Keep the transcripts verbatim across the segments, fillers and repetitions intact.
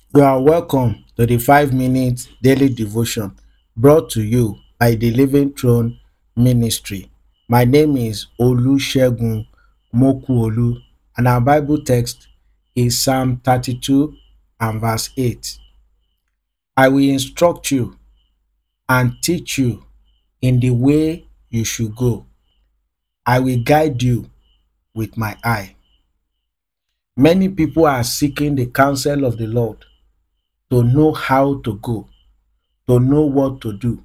You are welcome to the five minute daily devotion brought to you by the Living Throne Ministry. My name is Olusegun Mokuolu, and our Bible text is Psalm thirty-two and verse eight. I will instruct you and teach you in the way you should go. I will guide you with my eye. Many people are seeking the counsel of the Lord to know how to go, to know what to do,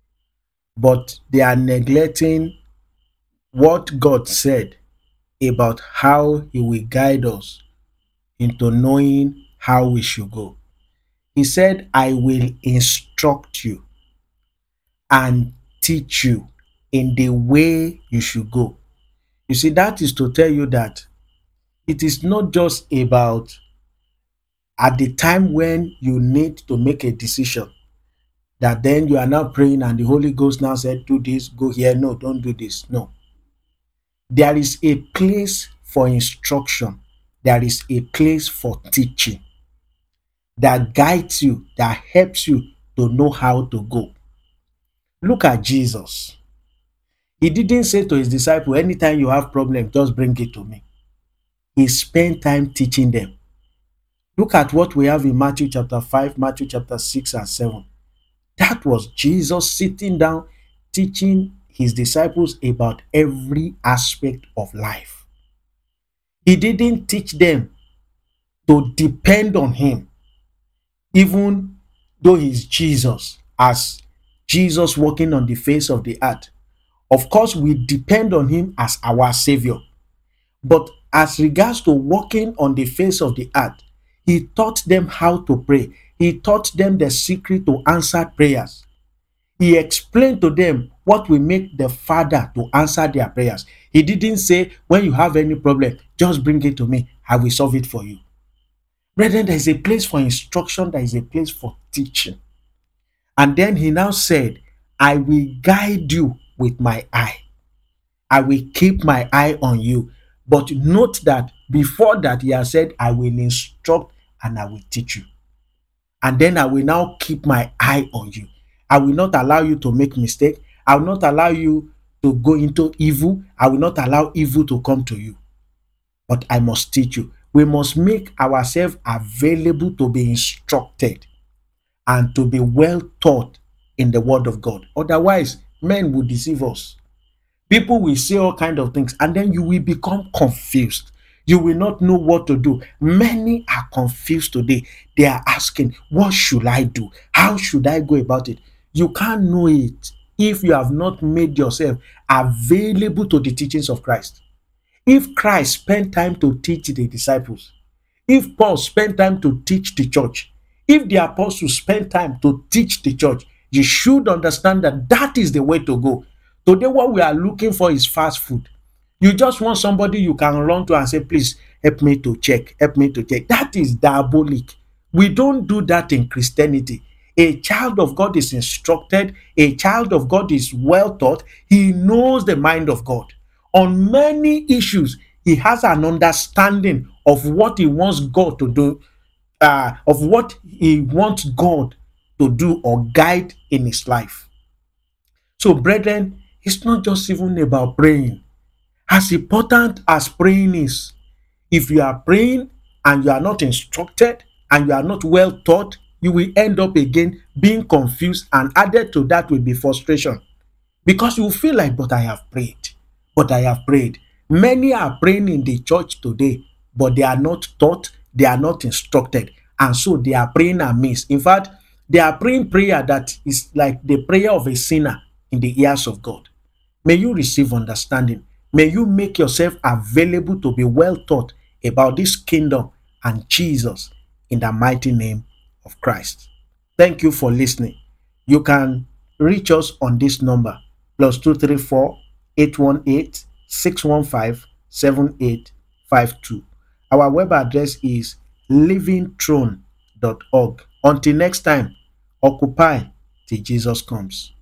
but they are neglecting what God said about how He will guide us into knowing how we should go. He said, I will instruct you and teach you in the way you should go. You see, that is to tell you that it is not just about at the time when you need to make a decision that then you are now praying and the Holy Ghost now said, do this, go here. No, don't do this. No. There is a place for instruction. There is a place for teaching that guides you, that helps you to know how to go. Look at Jesus. He didn't say to his disciples, anytime you have problem, just bring it to me. He spent time teaching them. Look at what we have in Matthew chapter five, Matthew chapter six and seven. That was Jesus sitting down, teaching his disciples about every aspect of life. He didn't teach them to depend on him, even though he's Jesus, as Jesus walking on the face of the earth. Of course, we depend on him as our Savior. But as regards to walking on the face of the earth, he taught them how to pray. He taught them the secret to answer prayers. He explained to them what will make the Father to answer their prayers. He didn't say, when you have any problem, just bring it to me. I will solve it for you. Brethren, there is a place for instruction. There is a place for teaching. And then he now said, I will guide you with my eye. I will keep my eye on you. But note that before that, he has said, I will instruct and I will teach you. And then I will now keep my eye on you. I will not allow you to make mistake. I will not allow you to go into evil. I will not allow evil to come to you. But I must teach you. We must make ourselves available to be instructed and to be well taught in the word of God. Otherwise, men will deceive us. People will say all kinds of things, and then you will become confused. You will not know what to do. Many are confused today. They are asking, what should I do? How should I go about it? You can't know it if you have not made yourself available to the teachings of Christ. If Christ spent time to teach the disciples, if Paul spent time to teach the church, if the apostles spent time to teach the church, you should understand that that is the way to go. Today, what we are looking for is fast food. You just want somebody you can run to and say, please help me to check, help me to check. That is diabolic. We don't do that in Christianity. A child of God is instructed. A child of God is well taught. He knows the mind of God. On many issues, he has an understanding of what he wants God to do, uh, of what he wants God to do or guide in his life. So, brethren, it's not just even about praying. As important as praying is, if you are praying and you are not instructed and you are not well taught, you will end up again being confused, and added to that will be frustration. Because you feel like, but I have prayed, but I have prayed. Many are praying in the church today, but they are not taught, they are not instructed, and so they are praying amiss. In fact, they are praying prayer that is like the prayer of a sinner in the ears of God. May you receive understanding. May you make yourself available to be well taught about this kingdom and Jesus in the mighty name of Christ. Thank you for listening. You can reach us on this number plus two three four eight one eight six one five seven eight five two. Our web address is living throne dot org. Until next time, occupy till Jesus comes.